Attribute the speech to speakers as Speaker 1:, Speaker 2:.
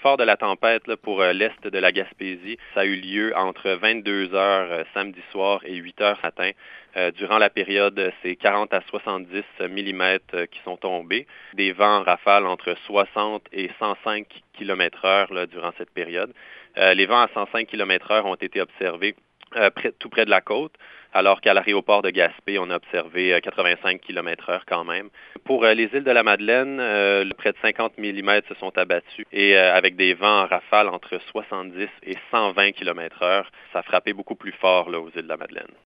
Speaker 1: fort de la tempête là, pour l'est de la Gaspésie, ça a eu lieu entre 22 heures samedi soir et 8 heures matin. Durant la période, c'est 40 à 70 millimètres qui sont tombés. Des vents en rafale entre 60 et 105 km/h là, durant cette période. Les vents à 105 km/h ont été observés tout près de la côte, alors qu'à l'aéroport de Gaspé, on a observé 85 km/h quand même. Pour les îles de la Madeleine, près de 50 millimètres se sont abattus et avec des vents en rafale entre 70 et 120 km/h, ça a frappé beaucoup plus fort là, aux îles de la Madeleine.